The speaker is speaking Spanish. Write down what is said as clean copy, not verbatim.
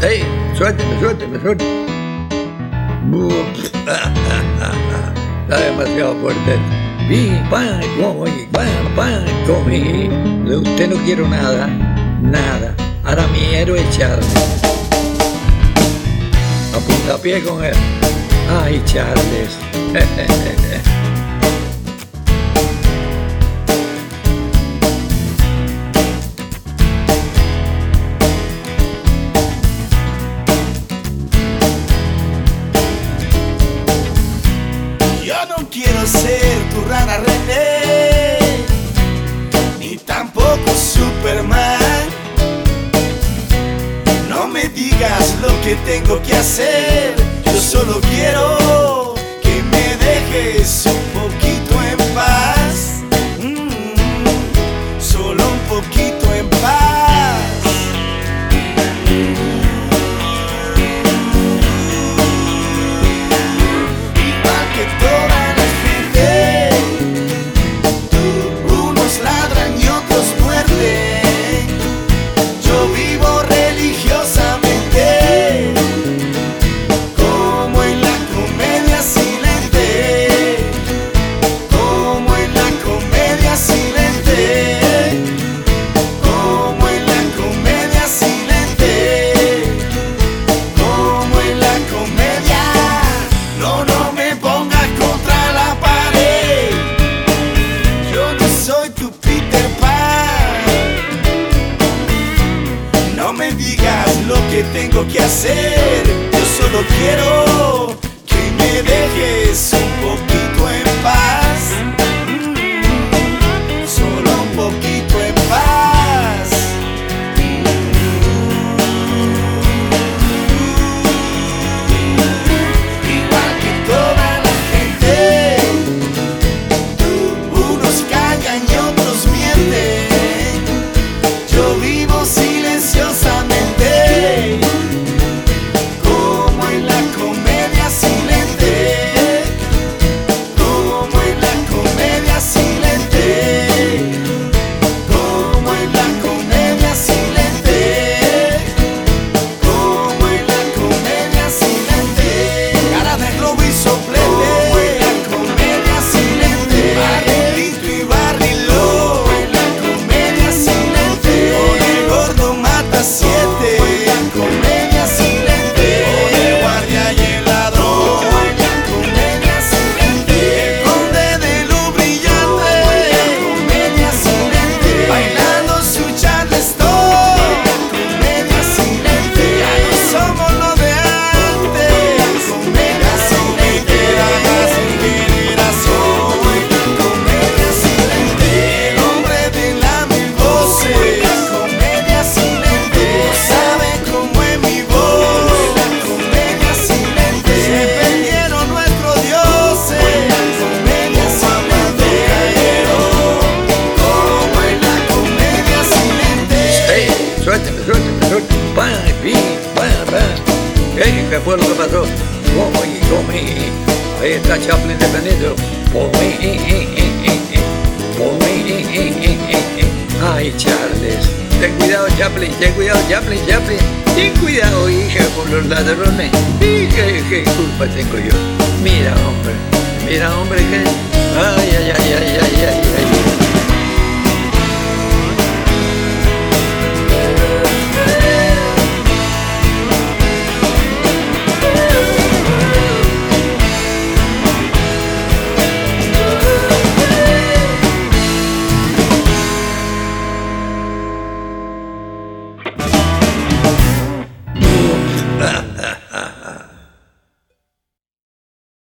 ¡Ey! Suélteme, suélteme, suélteme. Está demasiado fuerte. De usted no quiero nada, nada. Ahora mi héroe es Charles. A puntapié con él. Ay, Charles. No quiero ser tu rana René, ni tampoco Superman. No me digas lo que tengo que hacer, yo solo quiero que me dejes un poquito en paz, solo un poquito en paz. Igual que toda tengo que hacer, yo solo quiero que me dejes un poquito en paz, solo un poquito en paz. Igual que toda la gente, unos callan y otros mienten, yo vivo silenciosamente. ¿Qué fue lo que pasó? Ahí está Chaplin defendiendo. Ay, Charles. Ten cuidado, Chaplin. Ten cuidado, Chaplin. Ten cuidado, hija, con los ladrones. ¿Qué culpa tengo yo? Mira, hombre, que... Ay. Ah.